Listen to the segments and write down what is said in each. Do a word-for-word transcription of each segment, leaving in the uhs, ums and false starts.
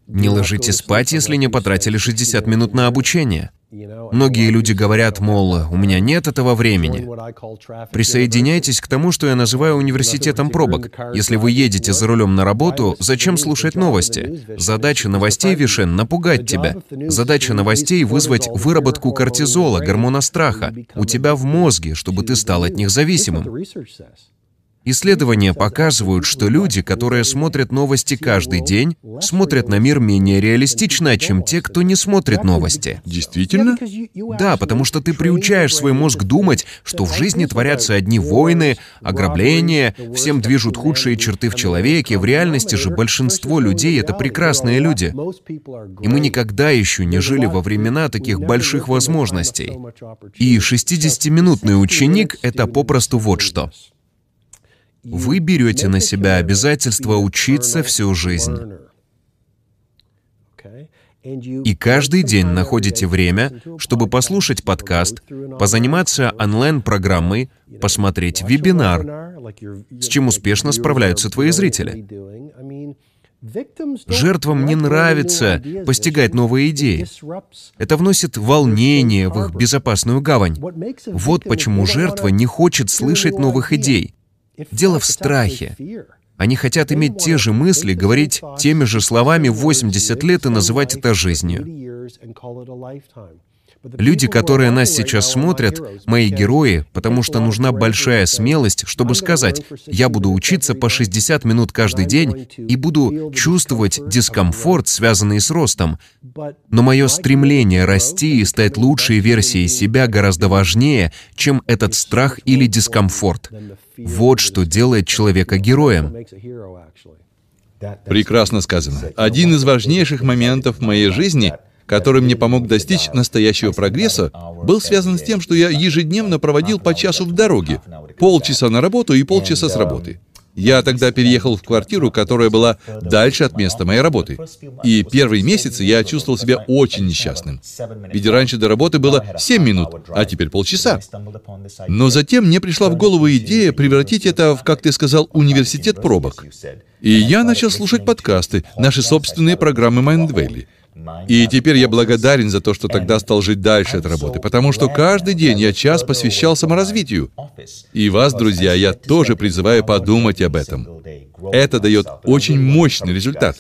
Не ложитесь спать, если не потратили шестьдесят минут на обучение. Многие люди говорят, мол, у меня нет этого времени. Присоединяйтесь к тому, что я называю университетом пробок. Если вы едете за рулем на работу, зачем слушать новости? Задача новостей, Вишен, напугать тебя. Задача новостей — вызвать выработку кортизола, гормона страха, у тебя в мозге, чтобы ты стал от них зависимым. Исследования показывают, что люди, которые смотрят новости каждый день, смотрят на мир менее реалистично, чем те, кто не смотрит новости. Действительно? Да, потому что ты приучаешь свой мозг думать, что в жизни творятся одни войны, ограбления, всем движут худшие черты в человеке. В реальности же большинство людей — это прекрасные люди. И мы никогда еще не жили во времена таких больших возможностей. И шестидесятиминутный ученик — это попросту вот что. Вы берете на себя обязательство учиться всю жизнь. И каждый день находите время, чтобы послушать подкаст, позаниматься онлайн-программой, посмотреть вебинар, с чем успешно справляются твои зрители. Жертвам не нравится постигать новые идеи. Это вносит волнение в их безопасную гавань. Вот почему жертва не хочет слышать новых идей. Дело в страхе. Они хотят иметь те же мысли, говорить теми же словами в восемьдесят лет и называть это жизнью. Люди, которые нас сейчас смотрят, мои герои, потому что нужна большая смелость, чтобы сказать: «Я буду учиться по шестьдесят минут каждый день и буду чувствовать дискомфорт, связанный с ростом. Но мое стремление расти и стать лучшей версией себя гораздо важнее, чем этот страх или дискомфорт». Вот что делает человека героем. Прекрасно сказано. Один из важнейших моментов в моей жизни, который мне помог достичь настоящего прогресса, был связан с тем, что я ежедневно проводил по часу в дороге, полчаса на работу и полчаса с работы. Я тогда переехал в квартиру, которая была дальше от места моей работы. И первые месяцы я чувствовал себя очень несчастным. Ведь раньше до работы было семь минут, а теперь полчаса. Но затем мне пришла в голову идея превратить это в, как ты сказал, университет пробок. И я начал слушать подкасты, наши собственные программы Mindvalley. И теперь я благодарен за то, что тогда стал жить дальше от работы, потому что каждый день я час посвящал саморазвитию. И вас, друзья, я тоже призываю подумать об этом. Это дает очень мощный результат.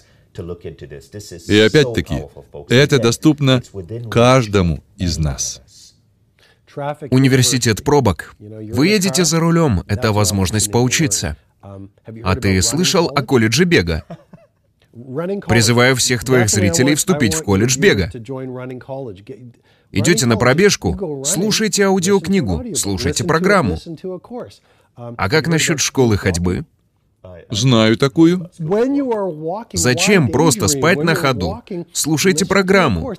И опять-таки, это доступно каждому из нас. Университет пробок. Вы едете за рулем, это возможность поучиться. А ты слышал о колледже бега? Призываю всех твоих зрителей вступить в колледж бега. Идете на пробежку? Слушайте аудиокнигу, слушайте программу. А как насчет школы ходьбы? Знаю такую. Зачем просто спать на ходу? Слушайте программу.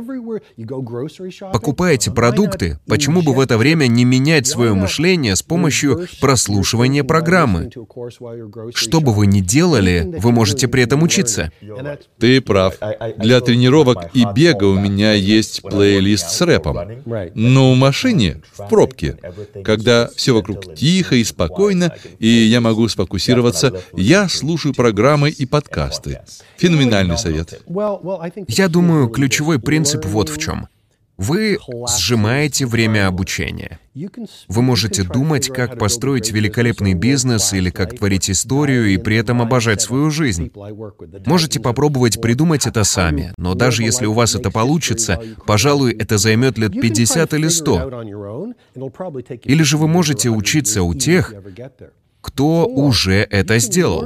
Покупаете продукты. Почему бы в это время не менять свое мышление с помощью прослушивания программы? Что бы вы ни делали, вы можете при этом учиться. Ты прав. Для тренировок и бега у меня есть плейлист с рэпом. Но в машине, в пробке, когда все вокруг тихо и спокойно, и я могу сфокусироваться, я слушаю программы и подкасты. Феноменальный совет. Я думаю, ключевой принцип вот в чем. Вы сжимаете время обучения. Вы можете думать, как построить великолепный бизнес или как творить историю и при этом обожать свою жизнь. Можете попробовать придумать это сами, но даже если у вас это получится, пожалуй, это займет лет пятьдесят или сто. Или же вы можете учиться у тех, кто уже это сделал,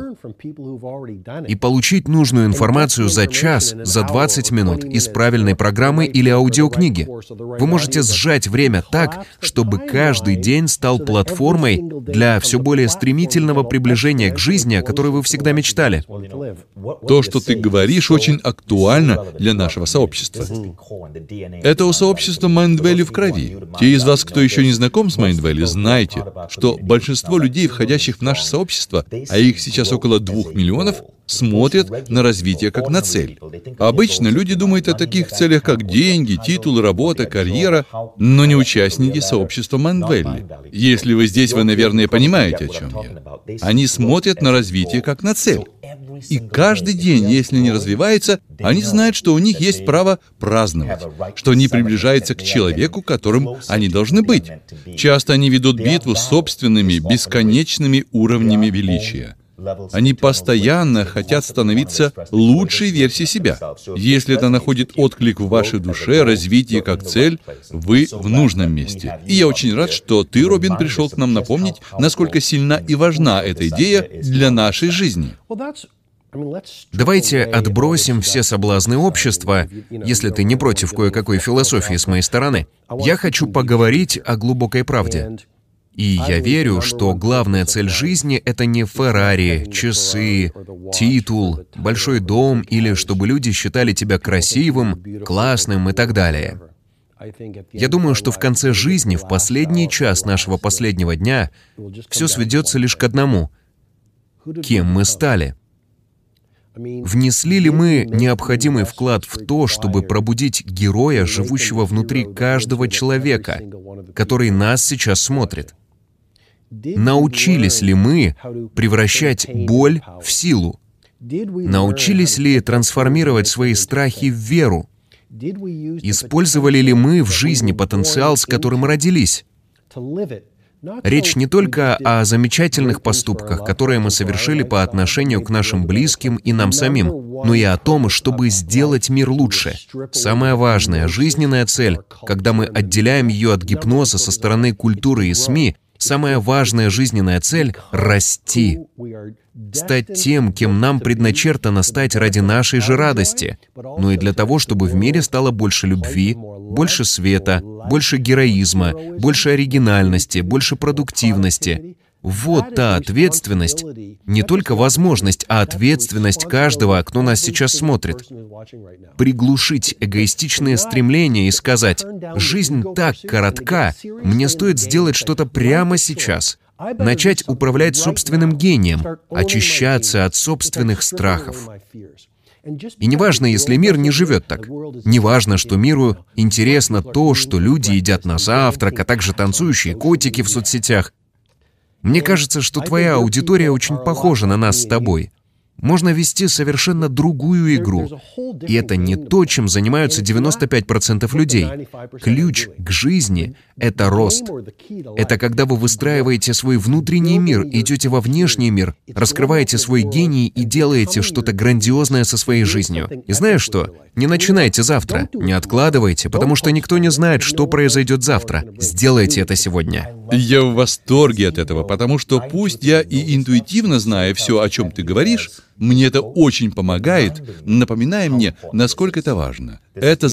и получить нужную информацию за час, за двадцать минут из правильной программы или аудиокниги. Вы можете сжать время так, чтобы каждый день стал платформой для все более стремительного приближения к жизни, о которой вы всегда мечтали. То, что ты говоришь, очень актуально для нашего сообщества. Это у сообщества Mindvalley в крови. Те из вас, кто еще не знаком с Mindvalley, знайте, что большинство людей, входящих в наше сообщество, а их сейчас около двух миллионов, смотрят на развитие как на цель. Обычно люди думают о таких целях, как деньги, титул, работа, карьера, но не участники сообщества Mindvalley. Если вы здесь, вы, наверное, понимаете, о чем я. Они смотрят на развитие как на цель. И каждый день, если не развивается, они знают, что у них есть право праздновать, что они приближаются к человеку, которым они должны быть. Часто они ведут битву с собственными бесконечными уровнями величия. Они постоянно хотят становиться лучшей версией себя. Если это находит отклик в вашей душе, развитие как цель, вы в нужном месте. И я очень рад, что ты, Робин, пришел к нам напомнить, насколько сильна и важна эта идея для нашей жизни. Давайте отбросим все соблазны общества, если ты не против кое-какой философии с моей стороны. Я хочу поговорить о глубокой правде. И я верю, что главная цель жизни — это не Феррари, часы, титул, большой дом или чтобы люди считали тебя красивым, классным и так далее. Я думаю, что в конце жизни, в последний час нашего последнего дня, все сведется лишь к одному — кем мы стали. Внесли ли мы необходимый вклад в то, чтобы пробудить героя, живущего внутри каждого человека, который нас сейчас смотрит? Научились ли мы превращать боль в силу? Научились ли трансформировать свои страхи в веру? Использовали ли мы в жизни потенциал, с которым родились? Речь не только о замечательных поступках, которые мы совершили по отношению к нашим близким и нам самим, но и о том, чтобы сделать мир лучше. Самая важная жизненная цель, когда мы отделяем ее от гипноза со стороны культуры и СМИ, самая важная жизненная цель — расти. Стать тем, кем нам предначертано стать ради нашей же радости, но и для того, чтобы в мире стало больше любви, больше света, больше героизма, больше оригинальности, больше продуктивности. Вот та ответственность, не только возможность, а ответственность каждого, кто нас сейчас смотрит. Приглушить эгоистичные стремления и сказать: «Жизнь так коротка, мне стоит сделать что-то прямо сейчас». Начать управлять собственным гением, очищаться от собственных страхов. И неважно, если мир не живет так. Неважно, что миру интересно то, что люди едят на завтрак, а также танцующие котики в соцсетях. Мне кажется, что твоя аудитория очень похожа на нас с тобой. Можно вести совершенно другую игру. И это не то, чем занимаются девяносто пять процентов людей. Ключ к жизни — это рост. Это когда вы выстраиваете свой внутренний мир, идете во внешний мир, раскрываете свой гений и делаете что-то грандиозное со своей жизнью. И знаешь что? Не начинайте завтра, не откладывайте, потому что никто не знает, что произойдет завтра. Сделайте это сегодня. Я в восторге от этого, потому что пусть я и интуитивно знаю все, о чем ты говоришь, мне это очень помогает, напоминая мне, насколько это важно. Это